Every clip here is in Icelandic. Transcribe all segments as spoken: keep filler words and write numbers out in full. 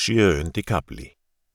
Sjöundi kafli.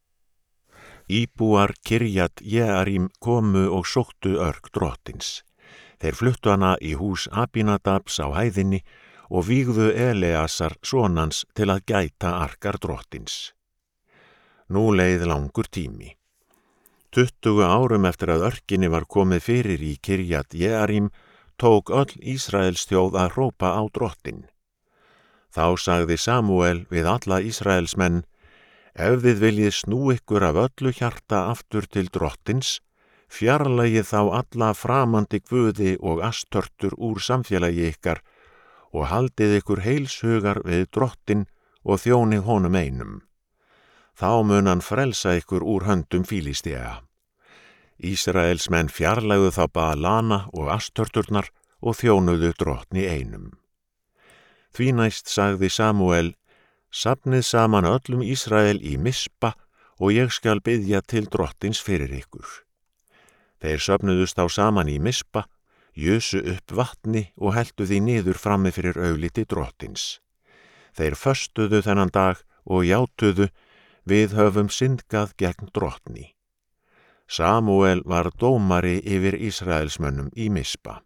Íbúar Kirjat Jearim komu og sóttu örk drottins. Þeir fluttu hana í hús Abinadabs á hæðinni og vígðu Eleasar sonans til að gæta arkar drottins. Nú leið langur tími. Tuttugu árum eftir að örkinni var komið fyrir í Kirjat Jearim tók öll Ísraels þjóð að hrópa á drottin. Þá sagði Samúel við alla Ísraels menn: Ef þið viljið snú ykkur af öllu hjarta aftur til drottins, fjarlægið þá alla framandi guði og astörtur úr samfélagi ykkar og haldið ykkur heilshugar við drottin og þjónið honum einum. Þá mun hann frelsa ykkur úr höndum Fílistea. Ísraels menn fjarlægðu þá Baalana og astörturnar og þjónuðu drottni einum. Því næst sagði Samúel: Safnið saman öllum Ísrael í Mispa og ég skal biðja til drottins fyrir ykkur. Þeir söfnuðust þá saman í Mispa, jösu upp vatni og heltu því niður frammi fyrir augliti drottins. Þeir föstuðu þennan dag og játuðu: Við höfum syndgað gegn drottni. Samúel var dómari yfir Ísraelsmönnum í Mispa.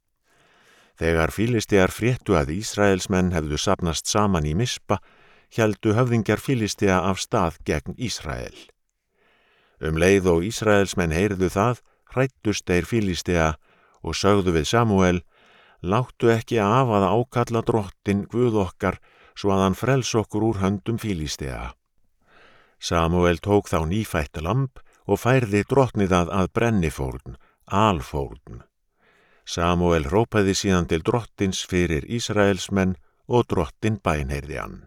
Þegar Fílistear fréttu að Ísraelsmenn hefðu safnast saman í Mispa, héldu höfðingjar Fílistea af stað gegn Ísrael. Um leið og Ísraelsmenn heyrðu það, hræddust þeir Fílistea og sögðu við Samúel: Láttu ekki af að ákalla drottin Guð okkar, svo að hann frels okkur úr höndum Fílistea. Samúel tók þá nýfætt lamb og færði drottni það að brennifórn, alfórn. Samúel hrópaði síðan til drottins fyrir Ísraelsmenn og drottin bænheyrði hann.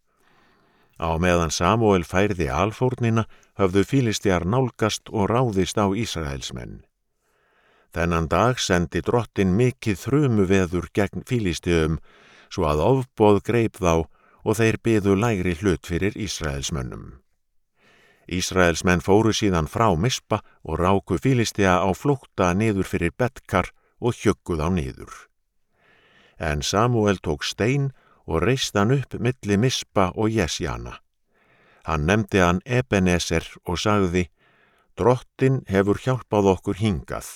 Á meðan Samúel færði alfórnina höfðu Fílistear nálgast og ráðist á Ísraelsmenn. Þennan dag sendi drottin mikið þrumuveður gegn Fílisteum, svo að ofboð greip þá og þeir biðu lægri hlut fyrir Ísraelsmönnum. Ísraelsmenn fóru síðan frá Mispa og ráku Fílistea á flótta niður fyrir Betkar og hjugguð á niður. En Samúel tók stein og reist hann upp milli Mispa og Jesjana. Hann nefndi hann Ebeneser og sagði: Drottin hefur hjálpað okkur hingað.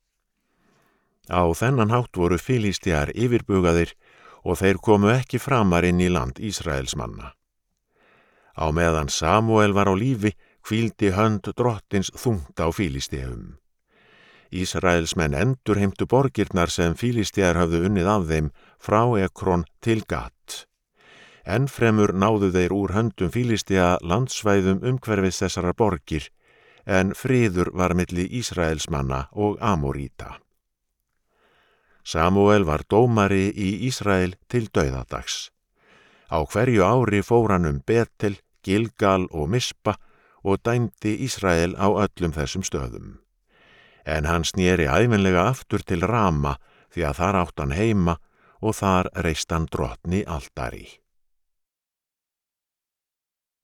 Á þennan hátt voru Fílistear yfirbugaðir og þeir komu ekki framar inn í land Ísraelsmanna. Á meðan Samúel var á lífi hvíldi hönd drottins þungt á Fílisteum. Ísraelsmenn endurheimtu borgirnar sem Fílistear höfðu unnið af þeim frá Ekron til Gat. Ennfremur náðu þeir úr höndum Fílistea landsvæðum umhverfis þessara borgir, en friður var milli Ísraelsmanna og Amoríta. Samúel var dómari í Ísrael til dauðadags. Á hverju ári fór hann um Betel, Gilgal og Mispa og dæmdi Ísrael á öllum þessum stöðum. En hann sneri ævinlega aftur til Rama því að þar átt hann heima og þar reist hann drottni altari.